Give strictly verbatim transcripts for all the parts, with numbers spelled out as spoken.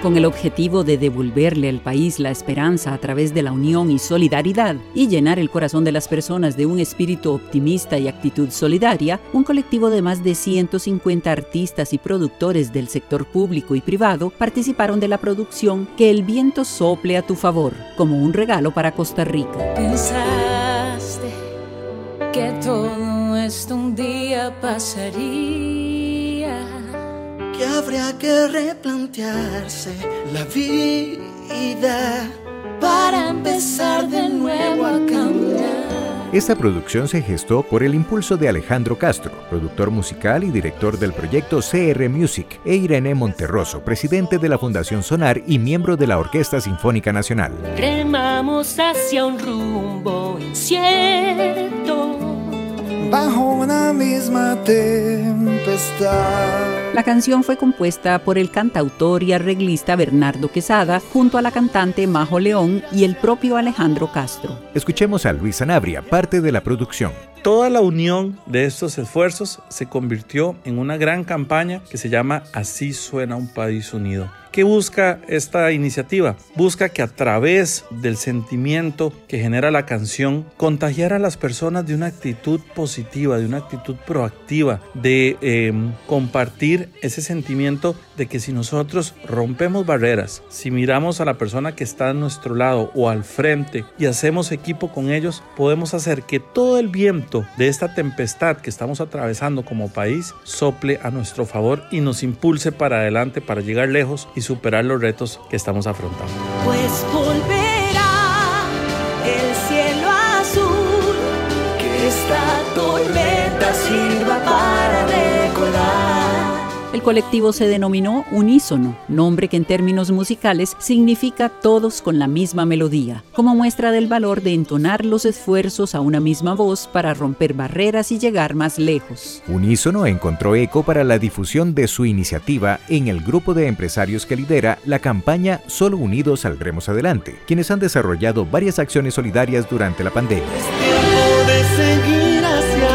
con el objetivo de devolverle al país la esperanza a través de la unión y solidaridad y llenar el corazón de las personas de un espíritu optimista y actitud solidaria, un colectivo de más de ciento cincuenta artistas y productores del sector público y privado participaron de la producción Que el viento sople a tu favor, como un regalo para Costa Rica. Pensaste que todo esto un día pasaría, que habría que replantearse la vida para empezar de nuevo a caminar. Esta producción se gestó por el impulso de Alejandro Castro, productor musical y director del proyecto C R Music, e Irene Monterroso, presidente de la Fundación Sonar y miembro de la Orquesta Sinfónica Nacional. Remamos hacia un rumbo incierto, bajo una misma tempestad. La canción fue compuesta por el cantautor y arreglista Bernardo Quesada junto a la cantante Majo León y el propio Alejandro Castro. Escuchemos a Luis Sanabria, parte de la producción. Toda la unión de estos esfuerzos se convirtió en una gran campaña que se llama Así suena un país unido. ¿Qué busca esta iniciativa? Busca que a través del sentimiento que genera la canción, contagiar a las personas de una actitud positiva, de una actitud proactiva, de eh, compartir ese sentimiento de que si nosotros rompemos barreras, si miramos a la persona que está a nuestro lado o al frente y hacemos equipo con ellos, podemos hacer que todo el viento de esta tempestad que estamos atravesando como país sople a nuestro favor y nos impulse para adelante para llegar lejos y superar los retos que estamos afrontando. pues volverá el cielo azul, Que esta tormenta sirva para recordar. El colectivo se denominó Unísono, nombre que en términos musicales significa todos con la misma melodía, como muestra del valor de entonar los esfuerzos a una misma voz para romper barreras y llegar más lejos. Unísono encontró eco para la difusión de su iniciativa en el grupo de empresarios que lidera la campaña Solo Unidos Saldremos Adelante, quienes han desarrollado varias acciones solidarias durante la pandemia. Es tiempo de seguir hacia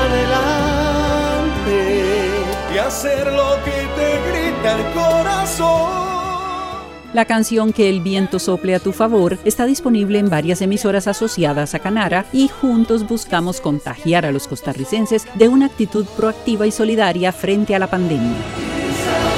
adelante y hacer lo que te grita el corazón. La canción Que el viento sople a tu favor está disponible en varias emisoras asociadas a Canara y juntos buscamos contagiar a los costarricenses de una actitud proactiva y solidaria frente a la pandemia.